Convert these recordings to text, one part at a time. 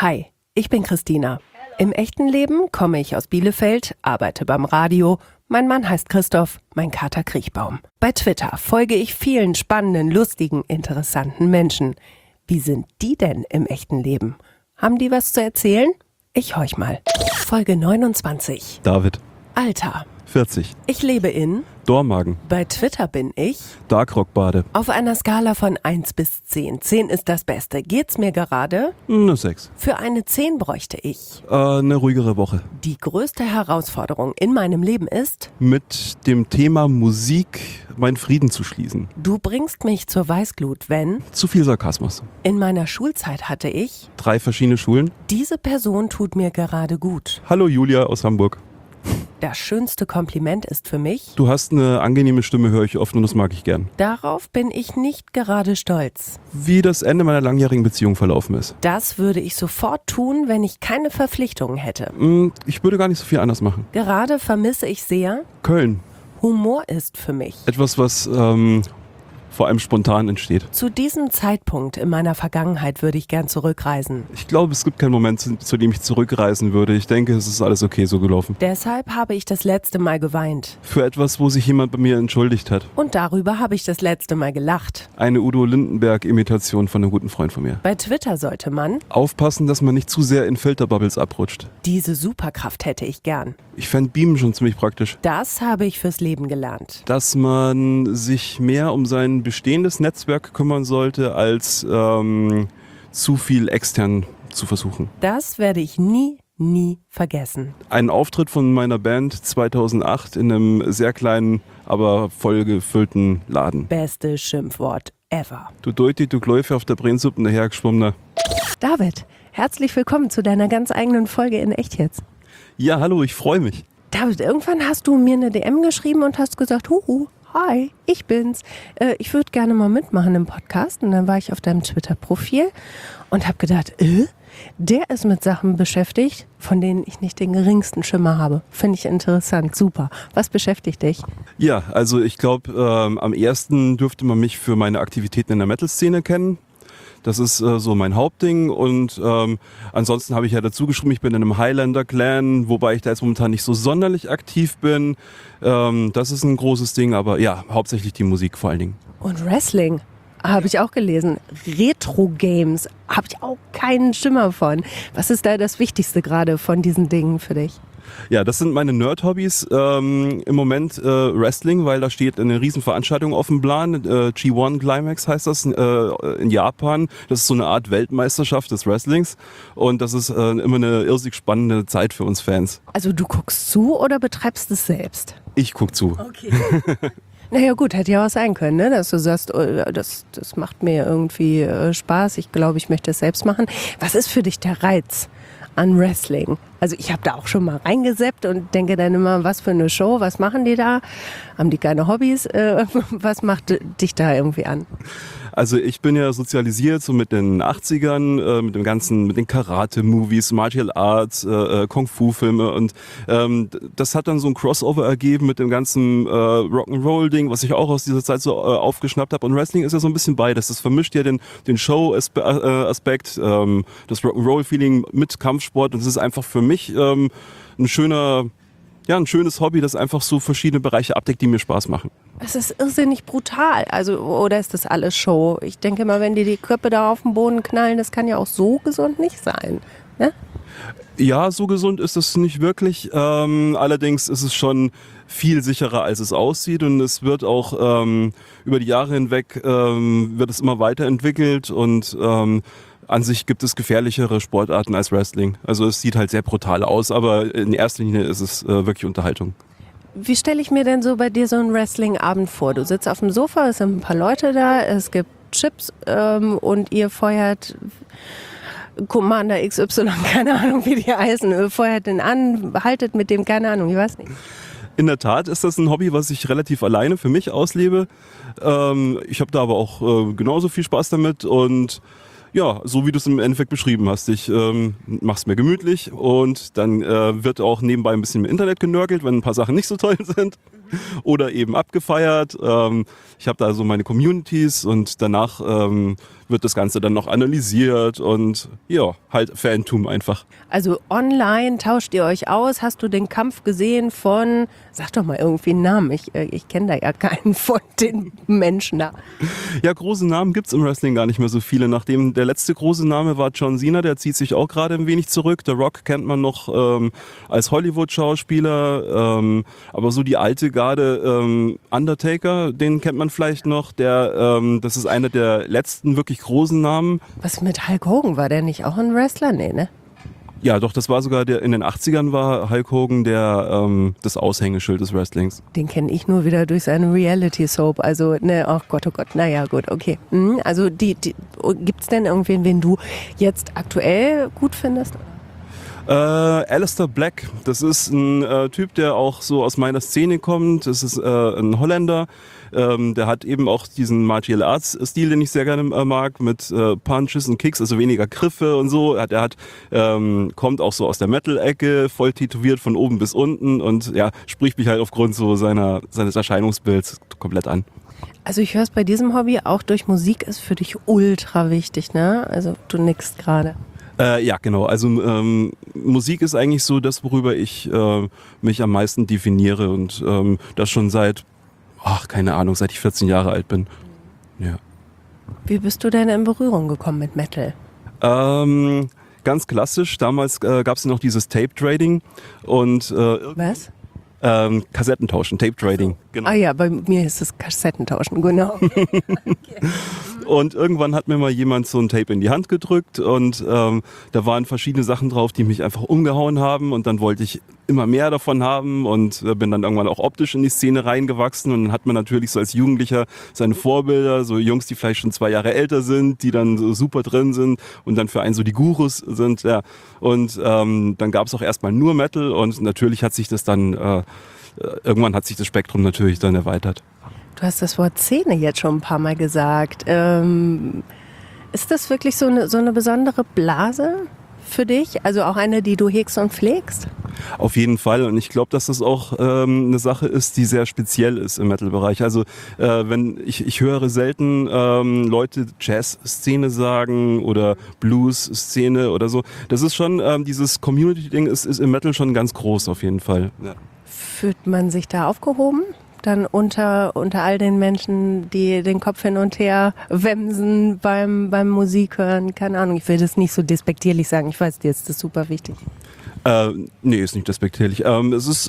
Hi, ich bin Christina. Im echten Leben komme ich aus Bielefeld, arbeite beim Radio. Mein Mann heißt Christoph, mein Kater Kriechbaum. Bei Twitter folge ich vielen spannenden, lustigen, interessanten Menschen. Wie sind die denn im echten Leben? Haben die was zu erzählen? Ich horch mal. Folge 29. David. Alter. 40. Ich lebe in... Dormagen. Bei Twitter bin ich... Darkrock-Bade. Auf einer Skala von 1 bis 10. 10 ist das Beste. Geht's mir gerade? Eine 6. Für eine 10 bräuchte ich... Eine ruhigere Woche. Die größte Herausforderung in meinem Leben ist... Mit dem Thema Musik meinen Frieden zu schließen. Du bringst mich zur Weißglut, wenn... Zu viel Sarkasmus. In meiner Schulzeit hatte ich... 3 verschiedene Schulen. Diese Person tut mir gerade gut. Hallo Julia aus Hamburg. Das schönste Kompliment ist für mich... Du hast eine angenehme Stimme, höre ich oft und das mag ich gern. Darauf bin ich nicht gerade stolz. Wie das Ende meiner langjährigen Beziehung verlaufen ist. Das würde ich sofort tun, wenn ich keine Verpflichtungen hätte. Ich würde gar nicht so viel anders machen. Gerade vermisse ich sehr... Köln. Humor ist für mich... Etwas, was vor allem spontan entsteht. Zu diesem Zeitpunkt in meiner Vergangenheit würde ich gern zurückreisen. Ich glaube, es gibt keinen Moment, zu dem ich zurückreisen würde. Ich denke, es ist alles okay so gelaufen. Deshalb habe ich das letzte Mal geweint. Für etwas, wo sich jemand bei mir entschuldigt hat. Und darüber habe ich das letzte Mal gelacht. Eine Udo Lindenberg-Imitation von einem guten Freund von mir. Bei Twitter sollte man... Aufpassen, dass man nicht zu sehr in Filterbubbles abrutscht. Diese Superkraft hätte ich gern. Ich fände Beamen schon ziemlich praktisch. Das habe ich fürs Leben gelernt. Dass man sich mehr um sein bestehendes Netzwerk kümmern sollte, als zu viel extern zu versuchen. Das werde ich nie vergessen. Ein Auftritt von meiner Band 2008 in einem sehr kleinen, aber vollgefüllten Laden. Beste Schimpfwort ever. Du Deuti, du Gläufe auf der Brennsuppe dahergeschwommener. David, herzlich willkommen zu deiner ganz eigenen Folge in Echt jetzt. Ja, hallo, ich freue mich. David, irgendwann hast du mir eine DM geschrieben und hast gesagt, hi, ich bin's. Ich würde gerne mal mitmachen im Podcast. Und dann war ich auf deinem Twitter-Profil und habe gedacht, der ist mit Sachen beschäftigt, von denen ich nicht den geringsten Schimmer habe. Finde ich interessant, super. Was beschäftigt dich? Ja, also ich glaube, am ersten dürfte man mich für meine Aktivitäten in der Metal-Szene kennen. Das ist so mein Hauptding und ansonsten habe ich ja dazu geschrieben, ich bin in einem Highlander-Clan, wobei ich da jetzt momentan nicht so sonderlich aktiv bin. Das ist ein großes Ding, aber ja, hauptsächlich die Musik vor allen Dingen. Und Wrestling habe ich auch gelesen. Retro-Games habe ich auch keinen Schimmer von. Was ist da das Wichtigste gerade von diesen Dingen für dich? Ja, das sind meine Nerd-Hobbys. Im Moment Wrestling, weil da steht eine Riesenveranstaltung auf dem Plan. G1 Climax heißt das in Japan. Das ist so eine Art Weltmeisterschaft des Wrestlings. Und das ist immer eine irrsinnig spannende Zeit für uns Fans. Also du guckst zu oder betreibst es selbst? Ich guck zu. Okay. Naja gut, hätte ja auch sein können, ne? Dass du sagst, das macht mir irgendwie Spaß. Ich glaube, ich möchte es selbst machen. Was ist für dich der Reiz an Wrestling? Also ich habe da auch schon mal reingeseppt und denke dann immer, was für eine Show, was machen die da? Haben die keine Hobbys? Was macht dich da irgendwie an? Also ich bin ja sozialisiert so mit den 80ern, mit den Karate-Movies, Martial Arts, Kung-Fu-Filme und das hat dann so ein Crossover ergeben mit dem ganzen Rock'n'Roll-Ding, was ich auch aus dieser Zeit so aufgeschnappt habe. Und Wrestling ist ja so ein bisschen beides. Das vermischt ja den Show-Aspekt, das Rock'n'Roll-Feeling mit Kampfsport und es ist einfach für mich ein schönes Hobby, das einfach so verschiedene Bereiche abdeckt, die mir Spaß machen. Es ist irrsinnig brutal. Also, oder ist das alles Show? Ich denke mal, wenn die Köpfe da auf den Boden knallen, das kann ja auch so gesund nicht sein. Ne? Ja, so gesund ist es nicht wirklich. Allerdings ist es schon viel sicherer, als es aussieht. Und es wird auch über die Jahre hinweg wird es immer weiterentwickelt und an sich gibt es gefährlichere Sportarten als Wrestling. Also es sieht halt sehr brutal aus, aber in erster Linie ist es wirklich Unterhaltung. Wie stelle ich mir denn so bei dir so einen Wrestling-Abend vor? Du sitzt auf dem Sofa, es sind ein paar Leute da, es gibt Chips und ihr feuert Commander XY, keine Ahnung wie die heißen, feuert den an, haltet mit dem, keine Ahnung, ich weiß nicht. In der Tat ist das ein Hobby, was ich relativ alleine für mich auslebe. Ich habe da aber auch genauso viel Spaß damit und ja, so wie du es im Endeffekt beschrieben hast. Ich mach's mir gemütlich und dann wird auch nebenbei ein bisschen im Internet genörgelt, wenn ein paar Sachen nicht so toll sind oder eben abgefeiert. Ich habe da so meine Communities und danach wird das Ganze dann noch analysiert und ja, halt Fantum einfach. Also online tauscht ihr euch aus. Hast du den Kampf gesehen von, sag doch mal irgendwie einen Namen, ich kenne da ja keinen von den Menschen da. Ja, große Namen gibt's im Wrestling gar nicht mehr so viele. Nachdem der letzte große Name war John Cena, der zieht sich auch gerade ein wenig zurück. The Rock kennt man noch als Hollywood-Schauspieler, aber so die alte Garde, Undertaker, den kennt man vielleicht noch. Das ist einer der letzten wirklich großen Namen. Was mit Hulk Hogan? War der nicht auch ein Wrestler? Nee, ne? Ja, doch, das war sogar in den 80ern war Hulk Hogan das Aushängeschild des Wrestlings. Den kenne ich nur wieder durch seine Reality-Soap. Also, ne, oh Gott, naja, gut, okay. Also, gibt's denn irgendwen, wen du jetzt aktuell gut findest? Alistair Black, das ist ein Typ, der auch so aus meiner Szene kommt. Das ist ein Holländer. Der hat eben auch diesen Martial Arts Stil, den ich sehr gerne mag, mit Punches und Kicks, also weniger Griffe und so. Kommt auch so aus der Metal-Ecke, voll tätowiert von oben bis unten und ja, spricht mich halt aufgrund so seines Erscheinungsbilds komplett an. Also ich höre es bei diesem Hobby, auch durch Musik ist für dich ultra wichtig, ne? Also du nickst gerade. Ja, genau. Also Musik ist eigentlich so das, worüber ich mich am meisten definiere und das schon seit ich 14 Jahre alt bin. Ja. Wie bist du denn in Berührung gekommen mit Metal? Ganz klassisch. Damals gab es noch dieses Tape-Trading und Was? Kassettentauschen, Tape-Trading. Genau. Ah ja, bei mir ist es Kassettentauschen, genau. Okay. Und irgendwann hat mir mal jemand so ein Tape in die Hand gedrückt und da waren verschiedene Sachen drauf, die mich einfach umgehauen haben und dann wollte ich immer mehr davon haben und bin dann irgendwann auch optisch in die Szene reingewachsen und dann hat man natürlich so als Jugendlicher seine Vorbilder, so Jungs, die vielleicht schon 2 Jahre älter sind, die dann so super drin sind und dann für einen so die Gurus sind, ja. Und dann gab es auch erstmal nur Metal und natürlich hat sich das dann irgendwann hat sich das Spektrum natürlich dann erweitert. Du hast das Wort Szene jetzt schon ein paar Mal gesagt. Ist das wirklich so eine besondere Blase für dich? Also auch eine, die du hegst und pflegst? Auf jeden Fall. Und ich glaube, dass das auch eine Sache ist, die sehr speziell ist im Metal-Bereich. Also wenn ich höre selten Leute Jazz-Szene sagen oder Blues-Szene oder so. Das ist schon, dieses Community-Ding ist im Metal schon ganz groß auf jeden Fall. Ja. Fühlt man sich da aufgehoben? Dann unter all den Menschen, die den Kopf hin und her wemsen beim Musik hören? Keine Ahnung, ich will das nicht so despektierlich sagen. Ich weiß, dir ist das super wichtig. Nee, ist nicht despektierlich. Es ist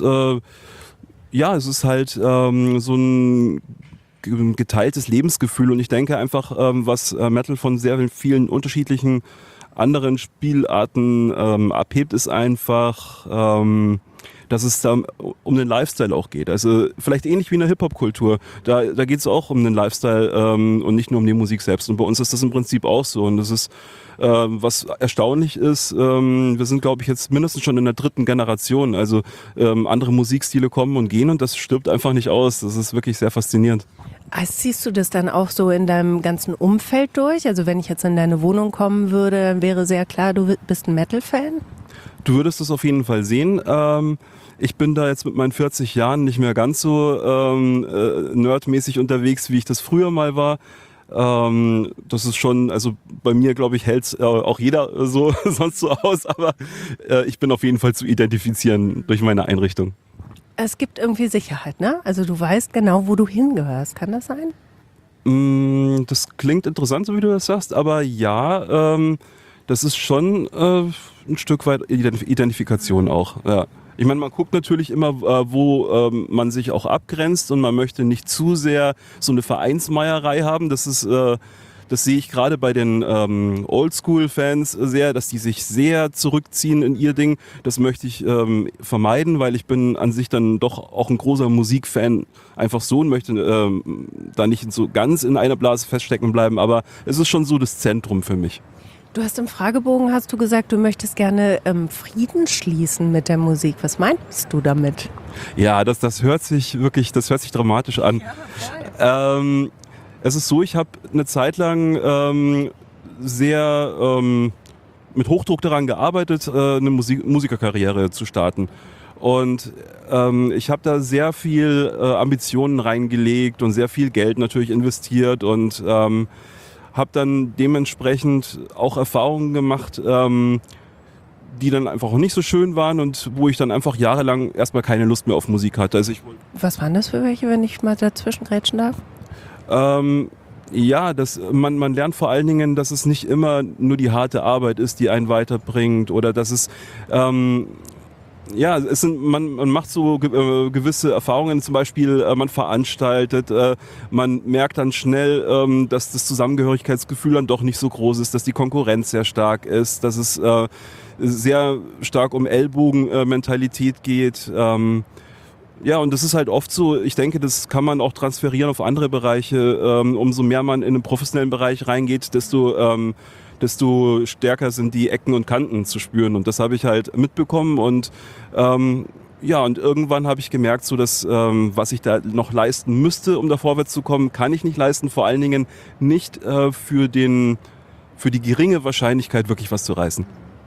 halt so ein geteiltes Lebensgefühl und ich denke einfach, was Metal von sehr vielen unterschiedlichen anderen Spielarten abhebt, ist einfach dass es da um den Lifestyle auch geht. Also vielleicht ähnlich wie in der Hip-Hop-Kultur. Da geht es auch um den Lifestyle und nicht nur um die Musik selbst. Und bei uns ist das im Prinzip auch so. Und das ist, was erstaunlich ist, wir sind, glaube ich, jetzt mindestens schon in der 3. Generation. Also andere Musikstile kommen und gehen und das stirbt einfach nicht aus. Das ist wirklich sehr faszinierend. Also siehst du das dann auch so in deinem ganzen Umfeld durch? Also wenn ich jetzt in deine Wohnung kommen würde, dann wäre sehr klar, du bist ein Metal-Fan? Du würdest es auf jeden Fall sehen. Ich bin da jetzt mit meinen 40 Jahren nicht mehr ganz so nerdmäßig unterwegs, wie ich das früher mal war. Das ist schon, also bei mir, glaube ich, hält auch jeder so sonst so aus, aber ich bin auf jeden Fall zu identifizieren durch meine Einrichtung. Es gibt irgendwie Sicherheit, ne? Also du weißt genau, wo du hingehörst. Kann das sein? Das klingt interessant, so wie du das sagst, aber ja, das ist schon ein Stück weit Identifikation auch, ja. Ich meine, man guckt natürlich immer, wo man sich auch abgrenzt und man möchte nicht zu sehr so eine Vereinsmeierei haben. Das sehe ich gerade bei den Oldschool-Fans sehr, dass die sich sehr zurückziehen in ihr Ding. Das möchte ich vermeiden, weil ich bin an sich dann doch auch ein großer Musikfan einfach so und möchte da nicht so ganz in einer Blase feststecken bleiben. Aber es ist schon so das Zentrum für mich. Du hast im Fragebogen, hast du gesagt, du möchtest gerne Frieden schließen mit der Musik. Was meinst du damit? Ja, das hört sich dramatisch an. Ja, es ist so, ich habe eine Zeit lang sehr mit Hochdruck daran gearbeitet, eine Musikerkarriere zu starten. Und ich habe da sehr viel Ambitionen reingelegt und sehr viel Geld natürlich investiert und habe dann dementsprechend auch Erfahrungen gemacht, die dann einfach auch nicht so schön waren und wo ich dann einfach jahrelang erstmal keine Lust mehr auf Musik hatte. Also Was waren das für welche, wenn ich mal dazwischen grätschen darf? Ja, man lernt vor allen Dingen, dass es nicht immer nur die harte Arbeit ist, die einen weiterbringt oder dass es man macht so gewisse Erfahrungen, zum Beispiel man veranstaltet, man merkt dann schnell, dass das Zusammengehörigkeitsgefühl dann doch nicht so groß ist, dass die Konkurrenz sehr stark ist, dass es sehr stark um Ellbogenmentalität geht. Ja, und das ist halt oft so, ich denke, das kann man auch transferieren auf andere Bereiche. Umso mehr man in den professionellen Bereich reingeht, desto stärker sind die Ecken und Kanten zu spüren. Und das habe ich halt mitbekommen. Und und irgendwann habe ich gemerkt, so dass was ich da noch leisten müsste, um da vorwärts zu kommen, kann ich nicht leisten. Vor allen Dingen nicht für die geringe Wahrscheinlichkeit, wirklich was zu reißen.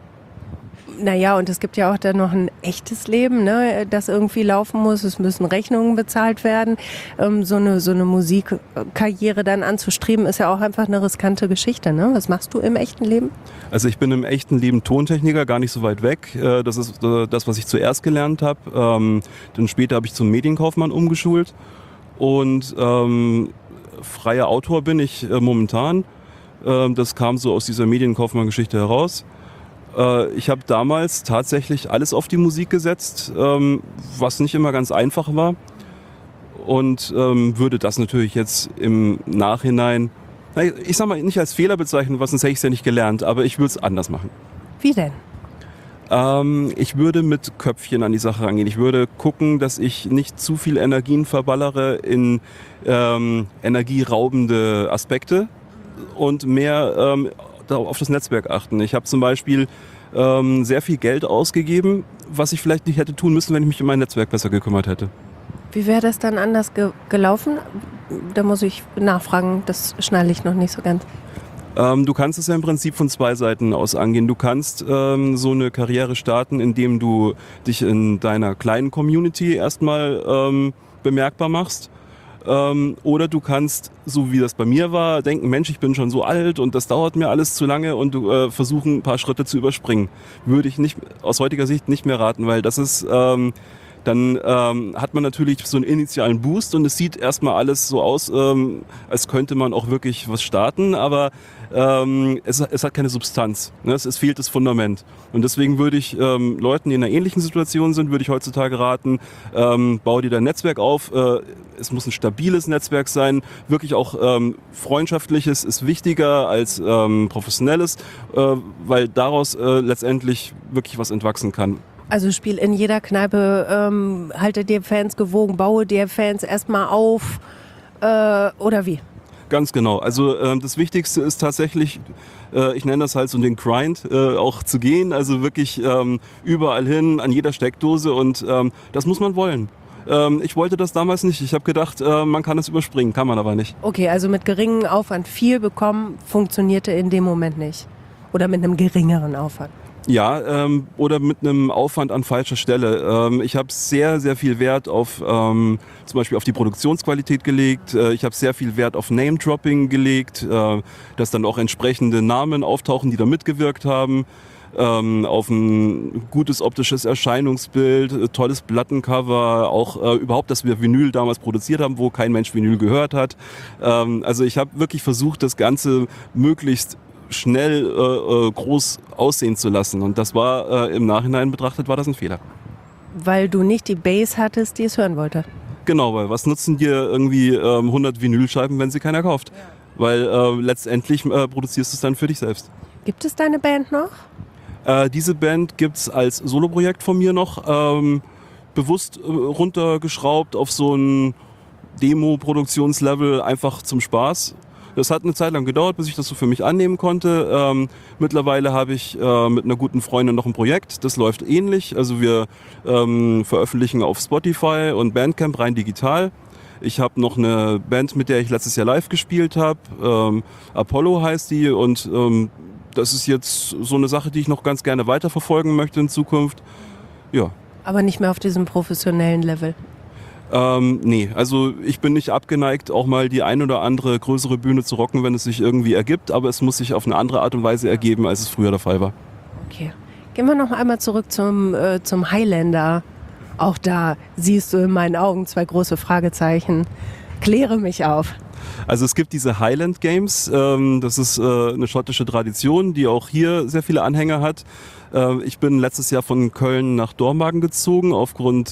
Naja, und es gibt ja auch dann noch ein echtes Leben, ne, das irgendwie laufen muss. Es müssen Rechnungen bezahlt werden. So eine Musikkarriere dann anzustreben, ist ja auch einfach eine riskante Geschichte. Ne? Was machst du im echten Leben? Also ich bin im echten Leben Tontechniker, gar nicht so weit weg. Das ist das, was ich zuerst gelernt habe. Dann später habe ich zum Medienkaufmann umgeschult. Und freier Autor bin ich momentan. Das kam so aus dieser Medienkaufmann-Geschichte heraus. Ich habe damals tatsächlich alles auf die Musik gesetzt, was nicht immer ganz einfach war. Und würde das natürlich jetzt im Nachhinein, ich sag mal, nicht als Fehler bezeichnen, was sonst hätte ich es ja nicht gelernt, aber ich würde es anders machen. Wie denn? Ich würde mit Köpfchen an die Sache rangehen. Ich würde gucken, dass ich nicht zu viel Energien verballere in energieraubende Aspekte und mehr auf das Netzwerk achten. Ich habe zum Beispiel sehr viel Geld ausgegeben, was ich vielleicht nicht hätte tun müssen, wenn ich mich um mein Netzwerk besser gekümmert hätte. Wie wäre das dann anders gelaufen? Da muss ich nachfragen, das schnalle ich noch nicht so ganz. Du kannst es ja im Prinzip von zwei Seiten aus angehen. Du kannst so eine Karriere starten, indem du dich in deiner kleinen Community erstmal bemerkbar machst. Oder du kannst, so wie das bei mir war, denken, Mensch, ich bin schon so alt und das dauert mir alles zu lange und du versuchen, ein paar Schritte zu überspringen. Würde ich nicht aus heutiger Sicht nicht mehr raten, weil das ist, dann hat man natürlich so einen initialen Boost und es sieht erstmal alles so aus, als könnte man auch wirklich was starten, aber es hat keine Substanz. Ne? Es fehlt das Fundament. Und deswegen würde ich Leuten, die in einer ähnlichen Situation sind, würde ich heutzutage raten, bau dir dein Netzwerk auf. Es muss ein stabiles Netzwerk sein. Wirklich auch freundschaftliches ist wichtiger als professionelles, weil daraus letztendlich wirklich was entwachsen kann. Also spiel in jeder Kneipe, halte dir Fans gewogen, baue dir Fans erstmal auf oder wie? Ganz genau. Also das Wichtigste ist tatsächlich, ich nenne das halt so den Grind, auch zu gehen. Also wirklich überall hin, an jeder Steckdose und das muss man wollen. Ich wollte das damals nicht. Ich habe gedacht, man kann es überspringen, kann man aber nicht. Okay, also mit geringem Aufwand viel bekommen, funktionierte in dem Moment nicht. Oder mit einem geringeren Aufwand. Ja, oder mit einem Aufwand an falscher Stelle. Ich habe sehr, sehr viel Wert auf zum Beispiel auf die Produktionsqualität gelegt. Ich habe sehr viel Wert auf Name-Dropping gelegt, dass dann auch entsprechende Namen auftauchen, die da mitgewirkt haben. Auf ein gutes optisches Erscheinungsbild, tolles Plattencover, auch überhaupt, dass wir Vinyl damals produziert haben, wo kein Mensch Vinyl gehört hat. Also ich habe wirklich versucht, das Ganze möglichst schnell groß aussehen zu lassen. Und das war im Nachhinein betrachtet, war das ein Fehler. Weil du nicht die Bass hattest, die es hören wollte. Genau, weil was nutzen dir irgendwie 100 Vinylscheiben, wenn sie keiner kauft? Ja. Weil letztendlich produzierst du es dann für dich selbst. Gibt es deine Band noch? Diese Band gibt's als Soloprojekt von mir noch, bewusst runtergeschraubt auf so ein Demo-Produktionslevel, einfach zum Spaß. Das hat eine Zeit lang gedauert, bis ich das so für mich annehmen konnte. Mittlerweile habe ich mit einer guten Freundin noch ein Projekt, das läuft ähnlich. Also wir veröffentlichen auf Spotify und Bandcamp rein digital. Ich habe noch eine Band, mit der ich letztes Jahr live gespielt habe. Apollo heißt die und das ist jetzt so eine Sache, die ich noch ganz gerne weiterverfolgen möchte in Zukunft. Ja. Aber nicht mehr auf diesem professionellen Level. Nee, also ich bin nicht abgeneigt, auch mal die ein oder andere größere Bühne zu rocken, wenn es sich irgendwie ergibt, aber es muss sich auf eine andere Art und Weise ergeben, als es früher der Fall war. Okay. Gehen wir noch einmal zurück zum Highlander. Auch da siehst du in meinen Augen 2 große Fragezeichen. Kläre mich auf. Also es gibt diese Highland Games, das ist eine schottische Tradition, die auch hier sehr viele Anhänger hat. Ich bin letztes Jahr von Köln nach Dormagen gezogen aufgrund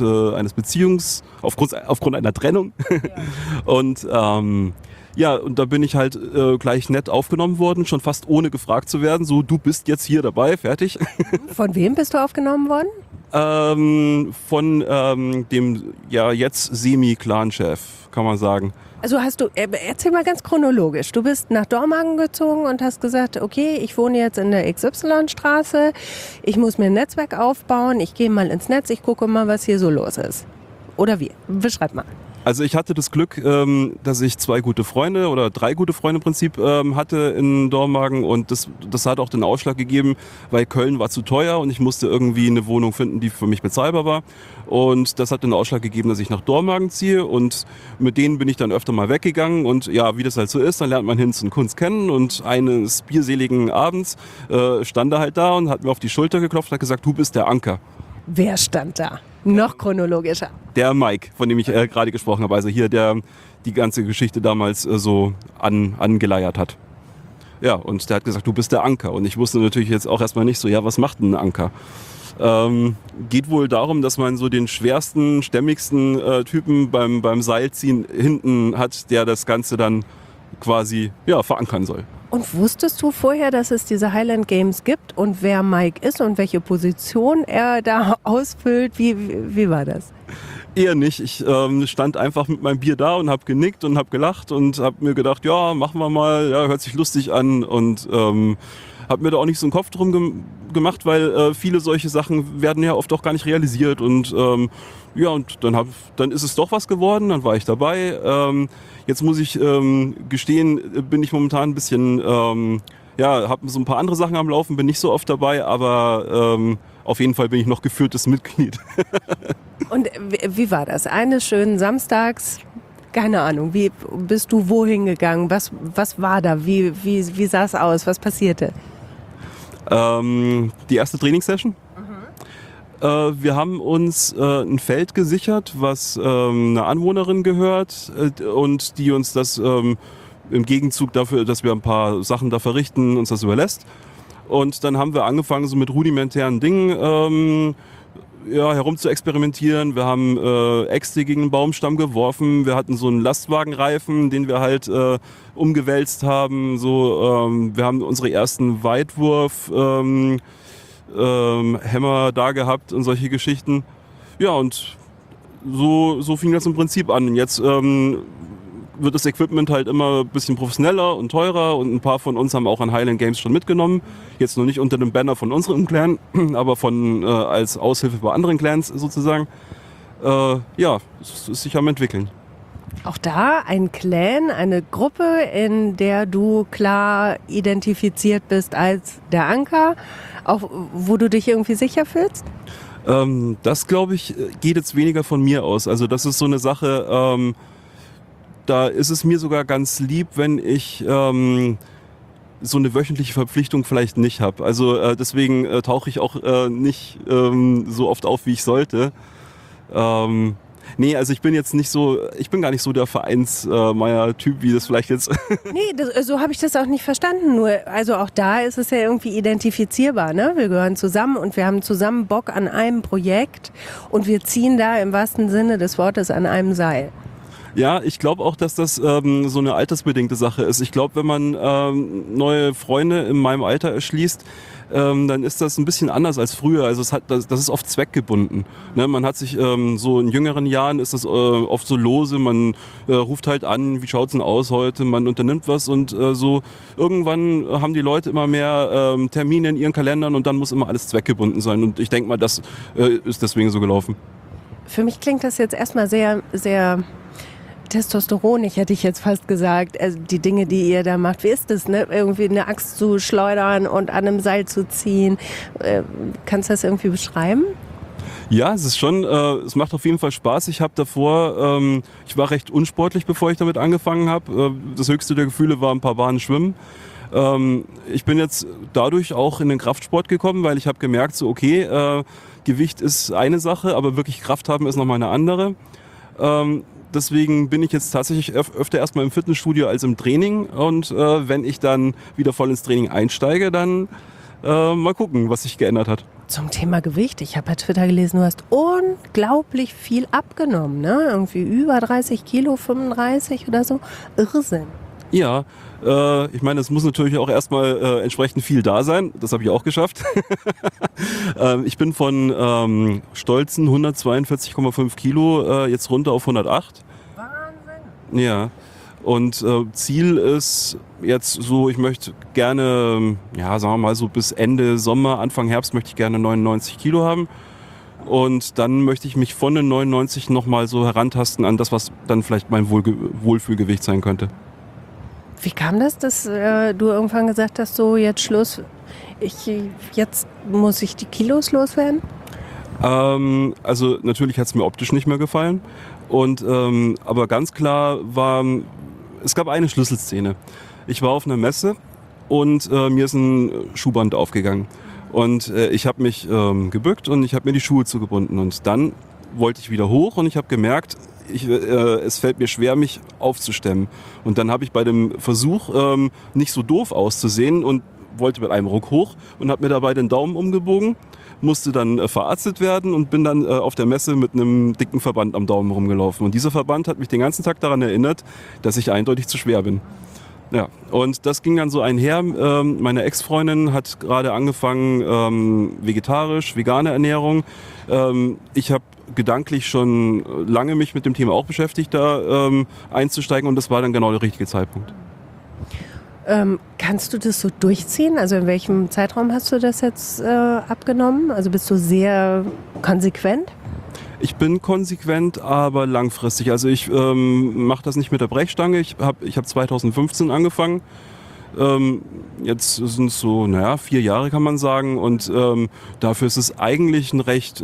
aufgrund einer Trennung. Ja. Und und da bin ich halt gleich nett aufgenommen worden, schon fast ohne gefragt zu werden. So, du bist jetzt hier dabei, fertig. Von wem bist du aufgenommen worden? Von dem jetzt Semi-Clan-Chef, kann man sagen. Also erzähl mal ganz chronologisch. Du bist nach Dormagen gezogen und hast gesagt, okay, ich wohne jetzt in der XY-Straße, ich muss mir ein Netzwerk aufbauen, ich gehe mal ins Netz, ich gucke mal, was hier so los ist. Oder wie? Beschreib mal. Also ich hatte das Glück, dass ich 2 gute Freunde oder 3 gute Freunde im Prinzip hatte in Dormagen und das hat auch den Ausschlag gegeben, weil Köln war zu teuer und ich musste irgendwie eine Wohnung finden, die für mich bezahlbar war und das hat den Ausschlag gegeben, dass ich nach Dormagen ziehe und mit denen bin ich dann öfter mal weggegangen und ja, wie das halt so ist, dann lernt man Hinz und Kunz kennen und eines bierseligen Abends stand er halt da und hat mir auf die Schulter geklopft und hat gesagt, du bist der Anker. Wer stand da? Noch chronologischer. Der Mike, von dem ich gerade gesprochen habe. Also hier, der die ganze Geschichte damals so angeleiert hat. Ja, und der hat gesagt, du bist der Anker. Und ich wusste natürlich jetzt auch erstmal nicht so, ja, was macht denn ein Anker? Geht wohl darum, dass man so den schwersten, stämmigsten Typen beim Seilziehen hinten hat, der das Ganze dann quasi verankern soll. Und wusstest du vorher, dass es diese Highland Games gibt und wer Mike ist und welche Position er da ausfüllt? Wie war das? Eher nicht. Ich stand einfach mit meinem Bier da und habe genickt und habe gelacht und habe mir gedacht, ja, machen wir mal, ja, hört sich lustig an und habe mir da auch nicht so einen Kopf drum gemacht, weil viele solche Sachen werden ja oft auch gar nicht realisiert und und dann ist es doch was geworden, dann war ich dabei. Jetzt muss ich gestehen, bin ich momentan ein bisschen, habe so ein paar andere Sachen am Laufen, bin nicht so oft dabei, aber auf jeden Fall bin ich noch geführtes Mitglied. Und wie war das? Eines schönen Samstags, keine Ahnung, wie bist du wohin gegangen? Was war da? Wie sah es aus? Was passierte? Die erste Trainingssession. Wir haben uns ein Feld gesichert, was einer Anwohnerin gehört und die uns das im Gegenzug dafür, dass wir ein paar Sachen da verrichten, uns das überlässt. Und dann haben wir angefangen, so mit rudimentären Dingen herum zu experimentieren. Wir haben Äxte gegen einen Baumstamm geworfen. Wir hatten so einen Lastwagenreifen, den wir halt umgewälzt haben. Wir haben unsere ersten Weitwurf Hämmer da gehabt und solche Geschichten. Ja, und so fing das im Prinzip an. Und jetzt wird das Equipment halt immer ein bisschen professioneller und teurer und ein paar von uns haben auch an Highland Games schon mitgenommen. Jetzt noch nicht unter dem Banner von unserem Clan, aber als Aushilfe bei anderen Clans sozusagen. Es ist sich am entwickeln. Auch da ein Clan, eine Gruppe, in der du klar identifiziert bist als der Anker, auch wo du dich irgendwie sicher fühlst? Das, glaube ich, geht jetzt weniger von mir aus. Also das ist so eine Sache, da ist es mir sogar ganz lieb, wenn ich so eine wöchentliche Verpflichtung vielleicht nicht habe. Also deswegen tauche ich auch nicht so oft auf, wie ich sollte. Nee, also ich bin gar nicht so der Vereinsmeier-Typ, wie das vielleicht jetzt. Nee, so habe ich das auch nicht verstanden. Nur, also auch da ist es ja irgendwie identifizierbar, ne? Wir gehören zusammen und wir haben zusammen Bock an einem Projekt und wir ziehen da im wahrsten Sinne des Wortes an einem Seil. Ja, ich glaube auch, dass das so eine altersbedingte Sache ist. Ich glaube, wenn man neue Freunde in meinem Alter erschließt, dann ist das ein bisschen anders als früher. Also das ist oft zweckgebunden. Ne? Man hat sich so in jüngeren Jahren ist das oft so lose. Man ruft halt an, wie schaut's denn aus heute? Man unternimmt was und so. Irgendwann haben die Leute immer mehr Termine in ihren Kalendern und dann muss immer alles zweckgebunden sein. Und ich denke mal, das ist deswegen so gelaufen. Für mich klingt das jetzt erstmal sehr, sehr testosteronig, hätte ich jetzt fast gesagt. Also die Dinge, die ihr da macht. Wie ist das, ne? Irgendwie eine Axt zu schleudern und an einem Seil zu ziehen? Kannst du das irgendwie beschreiben? Ja, es ist schon, es macht auf jeden Fall Spaß. Ich habe davor, ich war recht unsportlich, bevor ich damit angefangen habe. Das höchste der Gefühle war ein paar Bahnen schwimmen. Ich bin jetzt dadurch auch in den Kraftsport gekommen, weil ich habe gemerkt, so okay, Gewicht ist eine Sache, aber wirklich Kraft haben ist nochmal eine andere. Deswegen bin ich jetzt tatsächlich öfter erstmal im Fitnessstudio als im Training. Und wenn ich dann wieder voll ins Training einsteige, dann mal gucken, was sich geändert hat. Zum Thema Gewicht. Ich habe bei Twitter gelesen, du hast unglaublich viel abgenommen, ne? Irgendwie über 30 Kilo, 35 oder so. Irrsinn. Ja, ich meine, es muss natürlich auch erstmal entsprechend viel da sein. Das habe ich auch geschafft. Ich bin von stolzen 142,5 Kilo jetzt runter auf 108. Wahnsinn. Ja, und Ziel ist jetzt so, ich möchte gerne, ja, sagen wir mal so bis Ende Sommer, Anfang Herbst möchte ich gerne 99 Kilo haben. Und dann möchte ich mich von den 99 nochmal so herantasten an das, was dann vielleicht mein Wohlfühlgewicht sein könnte. Wie kam das, dass du irgendwann gesagt hast, so jetzt Schluss, jetzt muss ich die Kilos loswerden? Also natürlich hat es mir optisch nicht mehr gefallen. Und aber ganz klar war, es gab eine Schlüsselszene. Ich war auf einer Messe und mir ist ein Schuhband aufgegangen. Und ich habe mich gebückt und ich habe mir die Schuhe zugebunden. Und dann wollte ich wieder hoch und ich habe gemerkt, es fällt mir schwer, mich aufzustemmen. Und dann habe ich bei dem Versuch, nicht so doof auszusehen und wollte mit einem Ruck hoch und habe mir dabei den Daumen umgebogen, musste dann verarztet werden und bin dann auf der Messe mit einem dicken Verband am Daumen rumgelaufen. Und dieser Verband hat mich den ganzen Tag daran erinnert, dass ich eindeutig zu schwer bin. Ja, und das ging dann so einher. Meine Ex-Freundin hat gerade angefangen, vegane Ernährung. Ich habe gedanklich schon lange mich mit dem Thema auch beschäftigt, da einzusteigen, und das war dann genau der richtige Zeitpunkt. Kannst du das so durchziehen? Also in welchem Zeitraum hast du das jetzt abgenommen? Also bist du sehr konsequent? Ich bin konsequent, aber langfristig. Also ich mache das nicht mit der Brechstange. Ich hab 2015 angefangen. Jetzt sind es so, 4 Jahre kann man sagen. Und dafür ist es eigentlich ein recht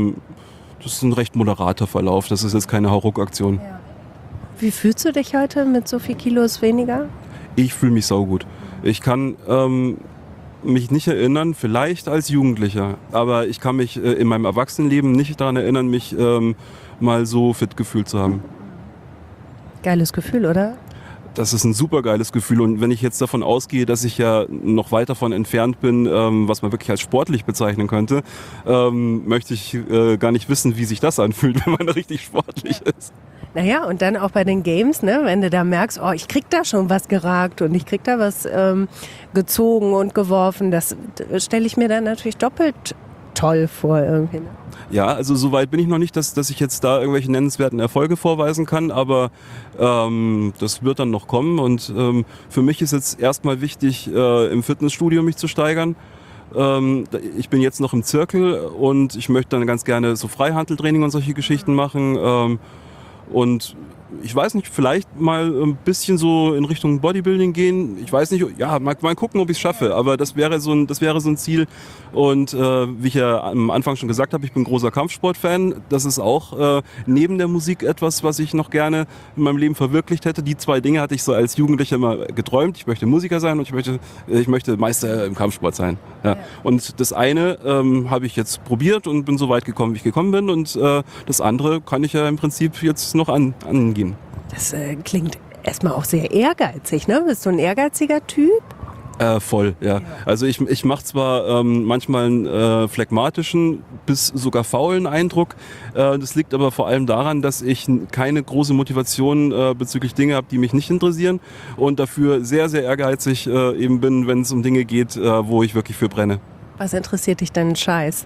moderater Verlauf. Das ist jetzt keine Hauruck-Aktion. Ja. Wie fühlst du dich heute mit so viel Kilos weniger? Ich fühle mich saugut. Ich kann mich nicht erinnern, vielleicht als Jugendlicher, aber ich kann mich in meinem Erwachsenenleben nicht daran erinnern, mich mal so fit gefühlt zu haben. Geiles Gefühl, oder? Das ist ein super geiles Gefühl, und wenn ich jetzt davon ausgehe, dass ich ja noch weit davon entfernt bin, was man wirklich als sportlich bezeichnen könnte, möchte ich gar nicht wissen, wie sich das anfühlt, wenn man richtig sportlich ist. Naja, und dann auch bei den Games, ne, wenn du da merkst, oh, ich krieg da schon was geragt und ich krieg da was gezogen und geworfen, das stelle ich mir dann natürlich doppelt toll vor irgendwie. Ne? Ja, also so weit bin ich noch nicht, dass ich jetzt da irgendwelche nennenswerten Erfolge vorweisen kann, aber das wird dann noch kommen, und für mich ist jetzt erstmal wichtig, im Fitnessstudio mich zu steigern. Ich bin jetzt noch im Zirkel und ich möchte dann ganz gerne so Freihanteltraining und solche Geschichten machen. Und ich weiß nicht, vielleicht mal ein bisschen so in Richtung Bodybuilding gehen. Ich weiß nicht, ja, mal gucken, ob ich es schaffe. Aber das wäre so ein Ziel. Und wie ich ja am Anfang schon gesagt habe, ich bin großer Kampfsportfan. Das ist auch neben der Musik etwas, was ich noch gerne in meinem Leben verwirklicht hätte. Die 2 Dinge hatte ich so als Jugendlicher immer geträumt. Ich möchte Musiker sein und ich möchte Meister im Kampfsport sein. Ja. Und das eine habe ich jetzt probiert und bin so weit gekommen, wie ich gekommen bin. Und das andere kann ich ja im Prinzip jetzt noch angehen. Das klingt erstmal auch sehr ehrgeizig, ne? Bist du ein ehrgeiziger Typ? Voll, ja. Also ich mache zwar manchmal einen phlegmatischen bis sogar faulen Eindruck. Das liegt aber vor allem daran, dass ich keine große Motivation bezüglich Dinge habe, die mich nicht interessieren, und dafür sehr, sehr ehrgeizig eben bin, wenn es um Dinge geht, wo ich wirklich für brenne. Was interessiert dich denn Scheiß?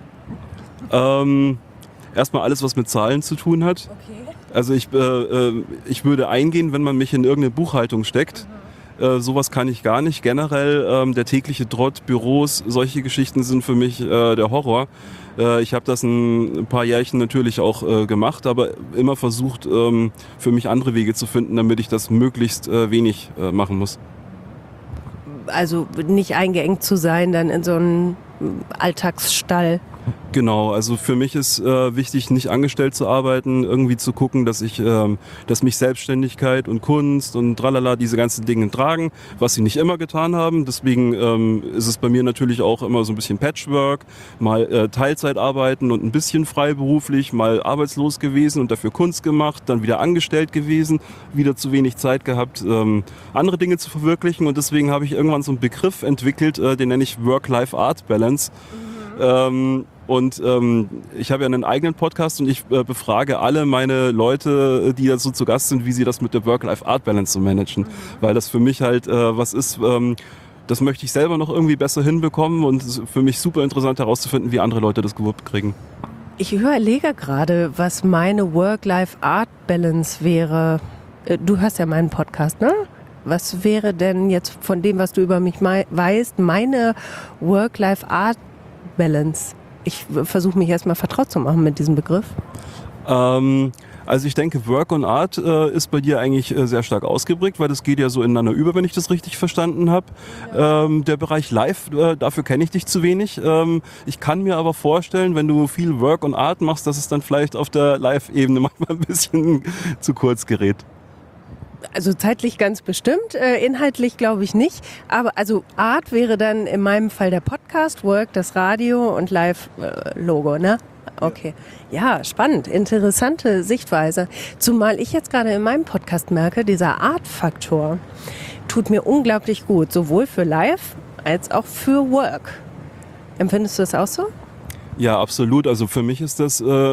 Erstmal alles, was mit Zahlen zu tun hat. Okay. Also ich würde eingehen, wenn man mich in irgendeine Buchhaltung steckt. Sowas kann ich gar nicht. Generell der tägliche Trott, Büros, solche Geschichten sind für mich der Horror. Ich habe das ein paar Jährchen natürlich auch gemacht, aber immer versucht, für mich andere Wege zu finden, damit ich das möglichst wenig machen muss. Also nicht eingeengt zu sein, dann in so einem Alltagsstall. Genau, also für mich ist wichtig, nicht angestellt zu arbeiten, irgendwie zu gucken, dass mich Selbstständigkeit und Kunst und tralala, diese ganzen Dinge tragen, was sie nicht immer getan haben. Deswegen ist es bei mir natürlich auch immer so ein bisschen Patchwork, mal Teilzeit arbeiten und ein bisschen freiberuflich, mal arbeitslos gewesen und dafür Kunst gemacht, dann wieder angestellt gewesen, wieder zu wenig Zeit gehabt, andere Dinge zu verwirklichen, und deswegen habe ich irgendwann so einen Begriff entwickelt, den nenne ich Work-Life-Art-Balance. Ich habe ja einen eigenen Podcast und ich befrage alle meine Leute, die da so zu Gast sind, wie sie das mit der Work-Life-Art-Balance so managen. Weil das für mich halt was ist, das möchte ich selber noch irgendwie besser hinbekommen, und es ist für mich super interessant herauszufinden, wie andere Leute das gewuppt kriegen. Ich überlege gerade, was meine Work-Life-Art-Balance wäre. Du hörst ja meinen Podcast, ne? Was wäre denn jetzt von dem, was du über mich weißt, meine Work-Life-Art-Balance? Ich versuche mich erstmal vertraut zu machen mit diesem Begriff. Also ich denke, Work und Art ist bei dir eigentlich sehr stark ausgeprägt, weil das geht ja so ineinander über, wenn ich das richtig verstanden habe. Der Bereich Live, dafür kenne ich dich zu wenig. Ich kann mir aber vorstellen, wenn du viel Work und Art machst, dass es dann vielleicht auf der Live-Ebene manchmal ein bisschen zu kurz gerät. Also zeitlich ganz bestimmt, inhaltlich glaube ich nicht. Aber also Art wäre dann in meinem Fall der Podcast, Work das Radio und Live-Logo, ne? Okay. Ja, spannend, interessante Sichtweise. Zumal ich jetzt gerade in meinem Podcast merke, dieser Art-Faktor tut mir unglaublich gut, sowohl für Live als auch für Work. Empfindest du das auch so? Ja, absolut. Also für mich ist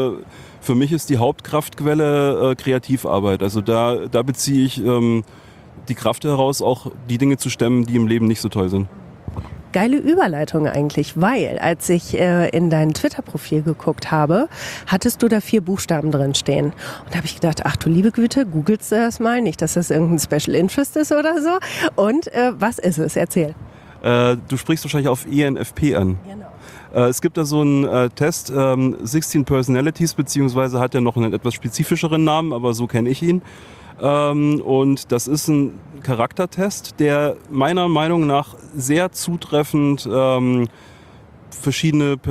die Hauptkraftquelle Kreativarbeit. Also da beziehe ich die Kraft heraus, auch die Dinge zu stemmen, die im Leben nicht so toll sind. Geile Überleitung eigentlich, weil als ich in dein Twitter-Profil geguckt habe, hattest du da 4 Buchstaben drin stehen. Und da habe ich gedacht, ach du liebe Güte, googelst du das mal, nicht, dass das irgendein Special Interest ist oder so. Und was ist es? Erzähl. Du sprichst wahrscheinlich auf ENFP an. Genau. Es gibt da so einen Test, 16 Personalities, beziehungsweise hat er noch einen etwas spezifischeren Namen, aber so kenne ich ihn. Und das ist ein Charaktertest, der meiner Meinung nach sehr zutreffend verschiedene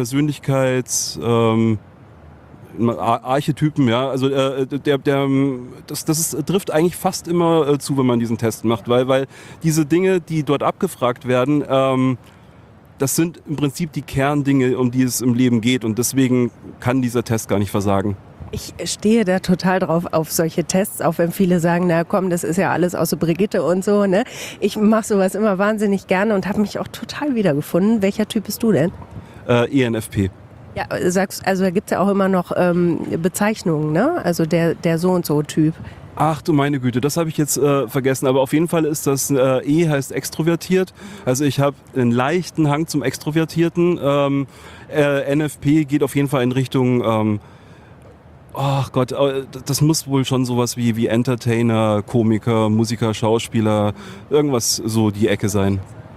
Archetypen, ja, also das trifft eigentlich fast immer zu, wenn man diesen Test macht, weil diese Dinge, die dort abgefragt werden, das sind im Prinzip die Kerndinge, um die es im Leben geht, und deswegen kann dieser Test gar nicht versagen. Ich stehe da total drauf auf solche Tests, auch wenn viele sagen, na komm, das ist ja alles außer Brigitte und so, ne? Ich mache sowas immer wahnsinnig gerne und habe mich auch total wiedergefunden. Welcher Typ bist du denn? ENFP. Ja, sagst, also da gibt's ja auch immer noch Bezeichnungen, ne? Also der so und so Typ. Ach du meine Güte, das habe ich jetzt vergessen. Aber auf jeden Fall ist das E heißt extrovertiert. Also ich habe einen leichten Hang zum Extrovertierten. NFP geht auf jeden Fall in Richtung, ach Gott, das muss wohl schon sowas wie Entertainer, Komiker, Musiker, Schauspieler, irgendwas so die Ecke sein.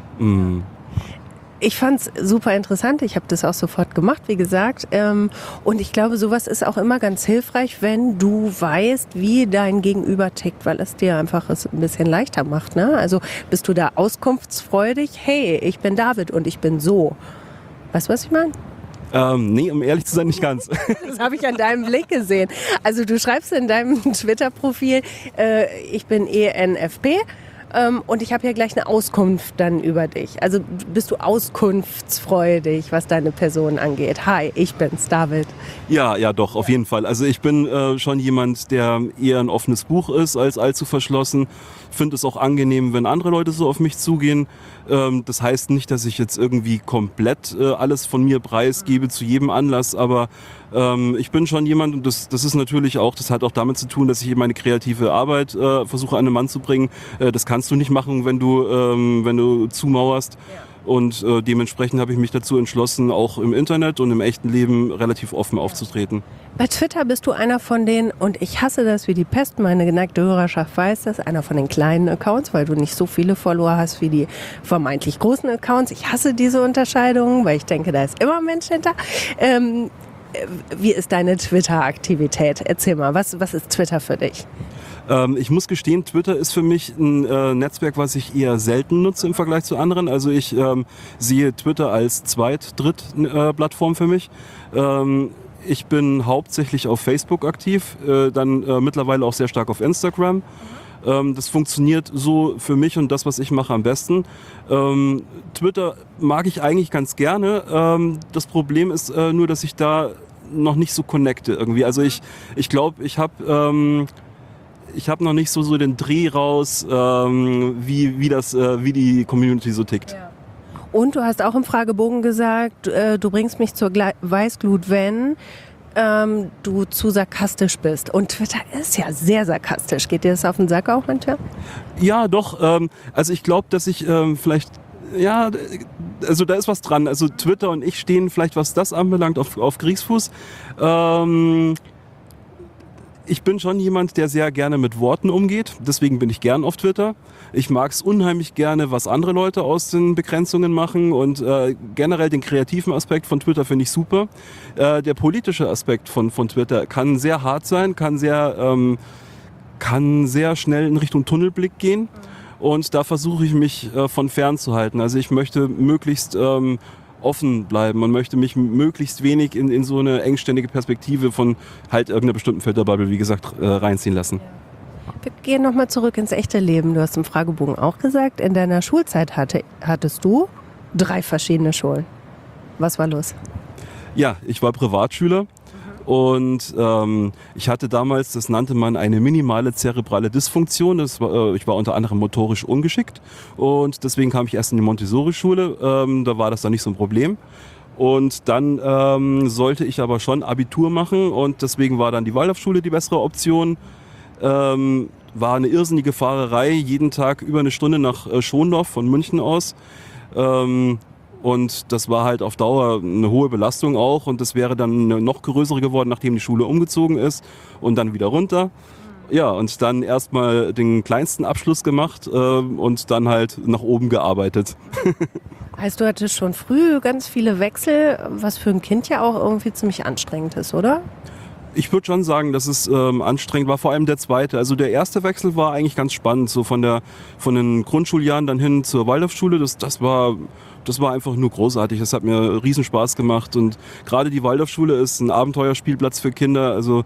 Ich fand's super interessant. Ich habe das auch sofort gemacht, wie gesagt. Und ich glaube, sowas ist auch immer ganz hilfreich, wenn du weißt, wie dein Gegenüber tickt, weil es dir einfach es ein bisschen leichter macht. Ne? Also bist du da auskunftsfreudig? Hey, ich bin David und ich bin so. Weißt du, was ich meine? Nee, um ehrlich zu sein, nicht ganz. Das habe ich an deinem Blick gesehen. Also du schreibst in deinem Twitter-Profil, ich bin ENFP. Und ich habe ja gleich eine Auskunft dann über dich. Also bist du auskunftsfreudig, was deine Person angeht? Hi, ich bin's, David. Ja, doch, auf jeden Fall. Also ich bin schon jemand, der eher ein offenes Buch ist, als allzu verschlossen. Finde es auch angenehm, wenn andere Leute so auf mich zugehen. Das heißt nicht, dass ich jetzt irgendwie komplett alles von mir preisgebe zu jedem Anlass, aber ich bin schon jemand, und das ist natürlich auch, das hat auch damit zu tun, dass ich meine kreative Arbeit versuche an den Mann zu bringen. Das kannst du nicht machen, wenn du zumauerst. Und dementsprechend habe ich mich dazu entschlossen, auch im Internet und im echten Leben relativ offen aufzutreten. Bei Twitter bist du einer von den, und ich hasse das wie die Pest, meine geneigte Hörerschaft weiß das, einer von den kleinen Accounts, weil du nicht so viele Follower hast wie die vermeintlich großen Accounts. Ich hasse diese Unterscheidung, weil ich denke, da ist immer ein Mensch hinter. Wie ist deine Twitter-Aktivität? Erzähl mal, was ist Twitter für dich? Ich muss gestehen, Twitter ist für mich ein Netzwerk, was ich eher selten nutze im Vergleich zu anderen. Also ich sehe Twitter als Dritt-Plattform für mich. Ich bin hauptsächlich auf Facebook aktiv, dann mittlerweile auch sehr stark auf Instagram. Das funktioniert so für mich und das, was ich mache, am besten. Twitter mag ich eigentlich ganz gerne. Das Problem ist nur, dass ich da noch nicht so connecte irgendwie. Also ich glaube, ich habe noch nicht so den Dreh raus, wie die Community so tickt. Ja. Und du hast auch im Fragebogen gesagt, du bringst mich zur Weißglut, wenn du zu sarkastisch bist. Und Twitter ist ja sehr sarkastisch. Geht dir das auf den Sack auch manchmal? Ja, doch. Also ich glaube, dass ich vielleicht... Ja, also da ist was dran. Also Twitter und ich stehen vielleicht, was das anbelangt, auf Kriegsfuß. Ich bin schon jemand, der sehr gerne mit Worten umgeht. Deswegen bin ich gern auf Twitter. Ich mag es unheimlich gerne, was andere Leute aus den Begrenzungen machen. Und generell den kreativen Aspekt von Twitter finde ich super. Der politische Aspekt von Twitter kann sehr hart sein, kann sehr schnell in Richtung Tunnelblick gehen. Und da versuche ich mich von fern zu halten. Also ich möchte möglichst offen bleiben und möchte mich möglichst wenig in so eine engständige Perspektive von halt irgendeiner bestimmten Filterbubble, wie gesagt, reinziehen lassen. Wir gehen nochmal zurück ins echte Leben. Du hast im Fragebogen auch gesagt, in deiner Schulzeit hattest du 3 verschiedene Schulen. Was war los? Ja, ich war Privatschüler. Und ich hatte damals, das nannte man eine minimale zerebrale Dysfunktion. Ich war unter anderem motorisch ungeschickt und deswegen kam ich erst in die Montessori-Schule. Da war das dann nicht so ein Problem. Und dann sollte ich aber schon Abitur machen und deswegen war dann die Waldorfschule die bessere Option. War eine irrsinnige Fahrerei, jeden Tag über eine Stunde nach Schondorf von München aus. Und das war halt auf Dauer eine hohe Belastung auch und das wäre dann eine noch größere geworden, nachdem die Schule umgezogen ist und dann wieder runter. Ja, und dann erstmal den kleinsten Abschluss gemacht und dann halt nach oben gearbeitet. Heißt, du hattest schon früh ganz viele Wechsel, was für ein Kind ja auch irgendwie ziemlich anstrengend ist, oder? Ich würde schon sagen, dass es anstrengend war, vor allem der zweite. Also der erste Wechsel war eigentlich ganz spannend, so von den Grundschuljahren dann hin zur Waldorfschule. Das war einfach nur großartig. Das hat mir riesen Spaß gemacht und gerade die Waldorfschule ist ein Abenteuerspielplatz für Kinder. Also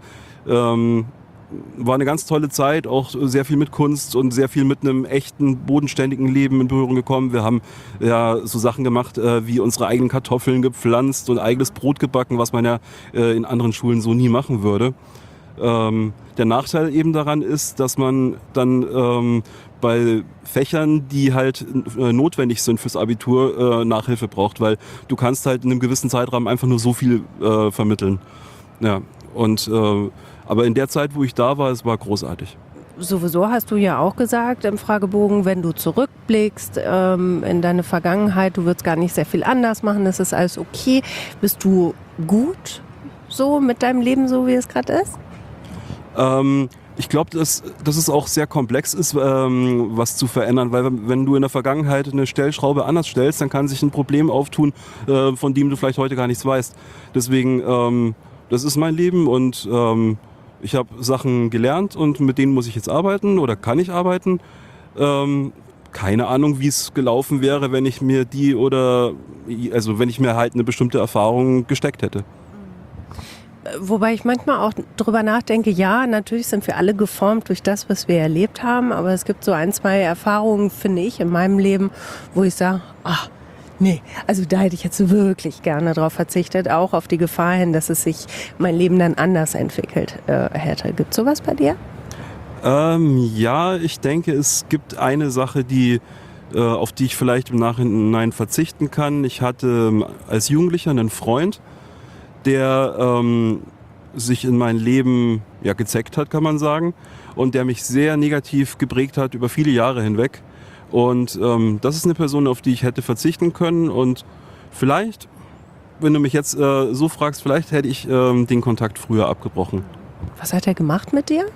war eine ganz tolle Zeit, auch sehr viel mit Kunst und sehr viel mit einem echten, bodenständigen Leben in Berührung gekommen. Wir haben ja so Sachen gemacht, wie unsere eigenen Kartoffeln gepflanzt und eigenes Brot gebacken, was man ja in anderen Schulen so nie machen würde. Der Nachteil eben daran ist, dass man dann bei Fächern, die halt notwendig sind fürs Abitur, Nachhilfe braucht, weil du kannst halt in einem gewissen Zeitraum einfach nur so viel vermitteln. Ja, und aber in der Zeit, wo ich da war, es war großartig. Sowieso hast du ja auch gesagt im Fragebogen, wenn du zurückblickst in deine Vergangenheit, du würdest gar nicht sehr viel anders machen, es ist alles okay. Bist du gut so mit deinem Leben, so wie es gerade ist? Ich glaube, dass es auch sehr komplex ist, was zu verändern, weil wenn du in der Vergangenheit eine Stellschraube anders stellst, dann kann sich ein Problem auftun, von dem du vielleicht heute gar nichts weißt. Deswegen, das ist mein Leben und ich habe Sachen gelernt und mit denen muss ich jetzt arbeiten oder kann ich arbeiten. Keine Ahnung, wie es gelaufen wäre, wenn ich mir wenn ich mir halt eine bestimmte Erfahrung gesteckt hätte. Wobei ich manchmal auch drüber nachdenke, ja, natürlich sind wir alle geformt durch das, was wir erlebt haben, aber es gibt so 1, 2 Erfahrungen, finde ich, in meinem Leben, wo ich sage, ach, nee, also da hätte ich jetzt wirklich gerne drauf verzichtet, auch auf die Gefahr hin, dass es sich mein Leben dann anders entwickelt hätte. Gibt es sowas bei dir? Ja, ich denke, es gibt eine Sache, auf die ich vielleicht im Nachhinein verzichten kann. Ich hatte als Jugendlicher einen Freund, der sich in mein Leben gezeckt hat, kann man sagen, und der mich sehr negativ geprägt hat über viele Jahre hinweg. Und das ist eine Person, auf die ich hätte verzichten können. Und vielleicht, wenn du mich jetzt so fragst, vielleicht hätte ich den Kontakt früher abgebrochen. Was hat er gemacht mit dir?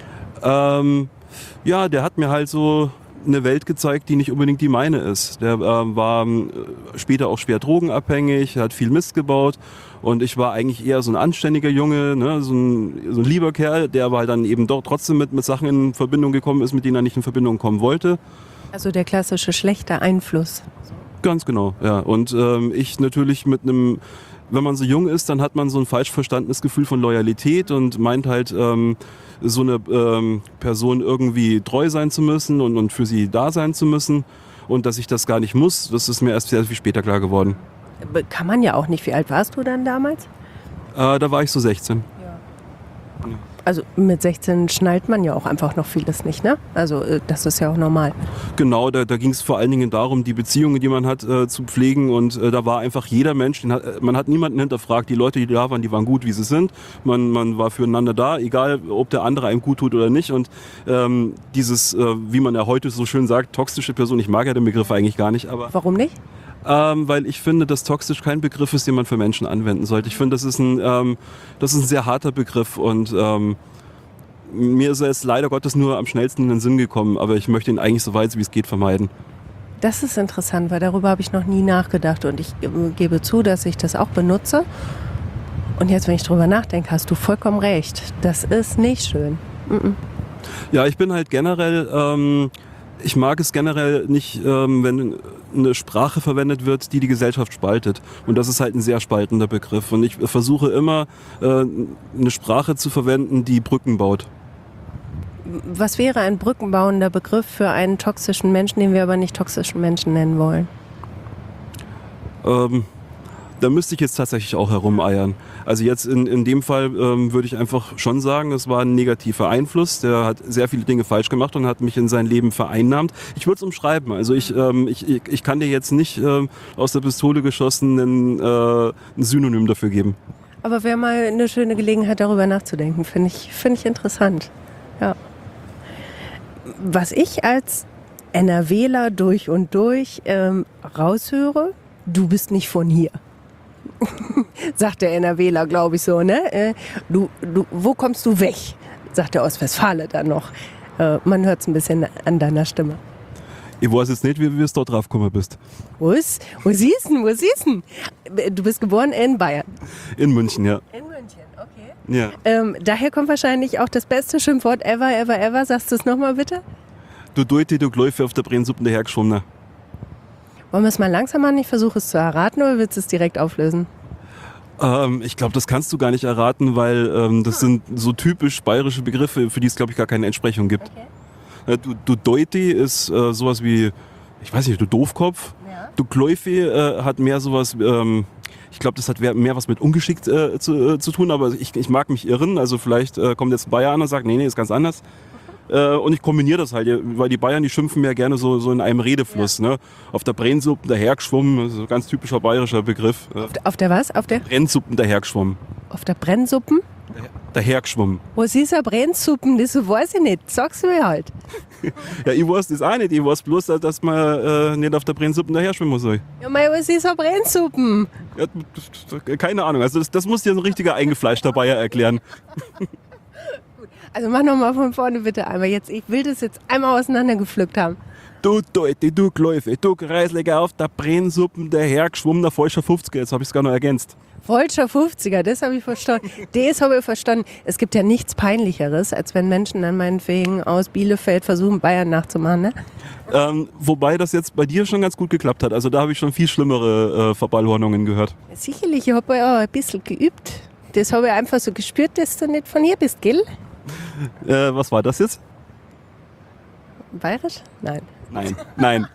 Der hat mir halt so eine Welt gezeigt, die nicht unbedingt die meine ist. Der war später auch schwer drogenabhängig, hat viel Mist gebaut Und ich war eigentlich eher so ein anständiger Junge, ne? So ein lieber Kerl, der aber halt dann eben doch trotzdem mit Sachen in Verbindung gekommen ist, mit denen er nicht in Verbindung kommen wollte. Also der klassische schlechte Einfluss. Ganz genau, ja. Und ich natürlich mit einem, wenn man so jung ist, dann hat man so ein falsch verstandenes Gefühl von Loyalität und meint halt, so eine Person irgendwie treu sein zu müssen und für sie da sein zu müssen. Und dass ich das gar nicht muss, das ist mir erst sehr viel später klar geworden. Kann man ja auch nicht. Wie alt warst du dann damals? Da war ich so 16. Also mit 16 schnallt man ja auch einfach noch vieles nicht, ne? Also das ist ja auch normal. Genau, da ging es vor allen Dingen darum, die Beziehungen, die man hat, zu pflegen. Und da war einfach jeder Mensch, man hat niemanden hinterfragt. Die Leute, die da waren, die waren gut, wie sie sind. Man war füreinander da, egal ob der andere einem gut tut oder nicht. Und dieses, wie man ja heute so schön sagt, toxische Person, ich mag ja den Begriff eigentlich gar nicht. Aber warum nicht? Weil ich finde, dass toxisch kein Begriff ist, den man für Menschen anwenden sollte. Ich finde, das ist ein sehr harter Begriff und mir ist er jetzt leider Gottes nur am schnellsten in den Sinn gekommen, aber ich möchte ihn eigentlich so weit wie es geht vermeiden. Das ist interessant, weil darüber habe ich noch nie nachgedacht und ich gebe zu, dass ich das auch benutze. Und jetzt, wenn ich drüber nachdenke, hast du vollkommen recht. Das ist nicht schön. Ja, ich bin halt generell... Ich mag es generell nicht, wenn eine Sprache verwendet wird, die die Gesellschaft spaltet. Und das ist halt ein sehr spaltender Begriff. Und ich versuche immer, eine Sprache zu verwenden, die Brücken baut. Was wäre ein brückenbauender Begriff für einen toxischen Menschen, den wir aber nicht toxischen Menschen nennen wollen? Da müsste ich jetzt tatsächlich auch herumeiern. Also jetzt in dem Fall würde ich einfach schon sagen, es war ein negativer Einfluss. Der hat sehr viele Dinge falsch gemacht und hat mich in sein Leben vereinnahmt. Ich würde es umschreiben. Also ich kann dir jetzt nicht aus der Pistole geschossen ein Synonym dafür geben. Aber wäre mal eine schöne Gelegenheit, darüber nachzudenken. Finde ich interessant. Ja. Was ich als NRWler durch und durch raushöre, du bist nicht von hier. Sagt der NRWler, glaube ich so, ne? Wo kommst du weg? Sagt der Ostwestfale dann noch. Man hört es ein bisschen an deiner Stimme. Ich weiß jetzt nicht, wie du dort drauf gekommen bist. Wo siehst du? Du bist geboren in Bayern. In München, ja. In München, okay. Ja. Daher kommt wahrscheinlich auch das beste Schimpfwort ever. Sagst du es nochmal bitte? Du Deute, du Gläufe auf der Brennsuppe dahergeschwommen. Wollen wir es mal langsam machen? Ich versuche es zu erraten oder willst du es direkt auflösen? Ich glaube, das kannst du gar nicht erraten, weil das sind so typisch bayerische Begriffe, für die es, glaube ich, gar keine Entsprechung gibt. Okay. Du Deuti ist sowas wie, ich weiß nicht, du Doofkopf. Ja. Du Gläufe hat mehr sowas, ich glaube, das hat mehr was mit ungeschickt zu tun, aber ich mag mich irren. Also vielleicht kommt jetzt ein Bayer an und sagt, nee, ist ganz anders. Und ich kombiniere das halt, weil die Bayern, die schimpfen ja gerne so in einem Redefluss. Ja. Ne? Auf der Brennsuppen dahergeschwommen, das ist ein ganz typischer bayerischer Begriff. Auf der was? Auf der? Brennsuppen dahergeschwommen. Auf der Brennsuppen? Dahergeschwommen. Was ist eine Brennsuppen? Das weiß ich nicht. Sag's mir halt. Ja, ich weiß das auch nicht. Ich weiß bloß, dass man nicht auf der Brennsuppen daherschwimmen muss. Ja, was ist eine Brennsuppen? Ja, keine Ahnung. Also das muss dir ein richtiger eingefleischter Bayer erklären. Also mach nochmal von vorne bitte einmal. Ich will das jetzt einmal auseinandergepflückt haben. Du Deute, du Gläufe, du Kreisliger auf der Brennsuppen dahergeschwommener falscher 50er. Jetzt habe ich es gar noch ergänzt. Falscher 50er, das habe ich verstanden. Das habe ich verstanden. Es gibt ja nichts Peinlicheres, als wenn Menschen dann meinetwegen aus Bielefeld versuchen, Bayern nachzumachen, ne? Wobei das jetzt bei dir schon ganz gut geklappt hat. Also da habe ich schon viel schlimmere Verballhornungen gehört. Sicherlich, ich habe ja auch ein bisschen geübt. Das habe ich einfach so gespürt, dass du nicht von hier bist, gell? Was war das jetzt? Bayerisch? Nein. Nein.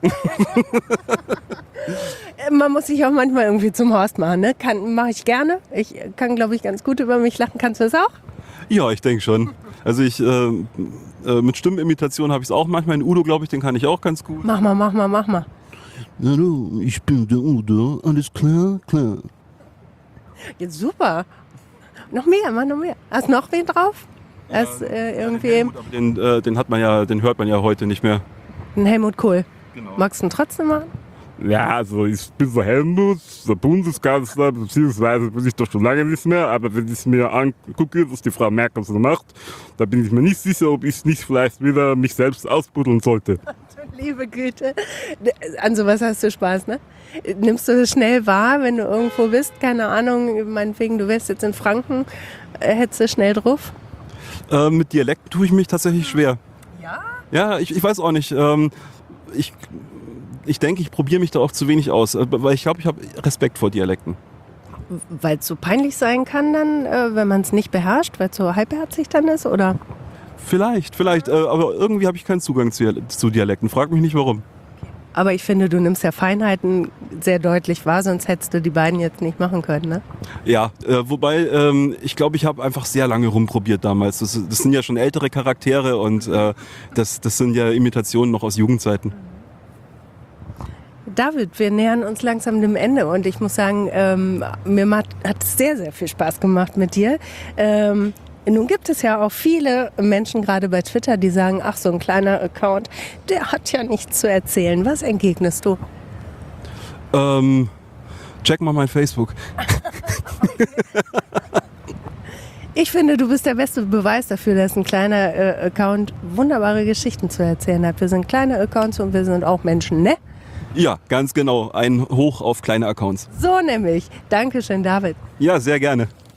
Man muss sich auch manchmal irgendwie zum Horst machen, ne? Mache ich gerne. Ich kann, glaube ich, ganz gut über mich lachen. Kannst du das auch? Ja, ich denke schon. Also mit Stimmenimitation habe ich es auch manchmal. Den Udo, glaube ich, den kann ich auch ganz gut. Mach mal. Hallo, ich bin der Udo. Alles klar? Klar. Jetzt super. Noch mehr. Hast du noch wen drauf? Irgendwie. Den hört man ja heute nicht mehr. Ein Helmut Kohl. Genau. Magst du ihn trotzdem machen? Ja, also ich bin der Helmut, der Bundeskanzler, beziehungsweise bin ich doch schon lange nicht mehr, aber wenn ich mir angucke, was die Frau Merkel so macht, da bin ich mir nicht sicher, ob ich nicht vielleicht wieder mich selbst ausbuddeln sollte. Liebe Güte. An sowas hast du Spaß, ne? Nimmst du das schnell wahr, wenn du irgendwo bist? Keine Ahnung, meinetwegen, du wärst jetzt in Franken, hättest du schnell drauf? Mit Dialekt tue ich mich tatsächlich schwer. Ja? Ja, ich weiß auch nicht. Ich denke, ich probiere mich da auch zu wenig aus, weil ich glaube, ich habe Respekt vor Dialekten. Weil es so peinlich sein kann dann, wenn man es nicht beherrscht, weil es so halbherzig dann ist, oder? Vielleicht, aber irgendwie habe ich keinen Zugang zu Dialekten. Frag mich nicht, warum. Aber ich finde, du nimmst ja Feinheiten sehr deutlich wahr, sonst hättest du die beiden jetzt nicht machen können, ne? Ja, wobei ich glaube, ich habe einfach sehr lange rumprobiert damals. Das sind ja schon ältere Charaktere und das sind ja Imitationen noch aus Jugendzeiten. David, wir nähern uns langsam dem Ende und ich muss sagen, hat es sehr, sehr viel Spaß gemacht mit dir. Nun gibt es ja auch viele Menschen, gerade bei Twitter, die sagen, ach, so ein kleiner Account, der hat ja nichts zu erzählen. Was entgegnest du? Check mal mein Facebook. Ich finde, du bist der beste Beweis dafür, dass ein kleiner Account wunderbare Geschichten zu erzählen hat. Wir sind kleine Accounts und wir sind auch Menschen, ne? Ja, ganz genau. Ein Hoch auf kleine Accounts. So nämlich. Dankeschön, David. Ja, sehr gerne.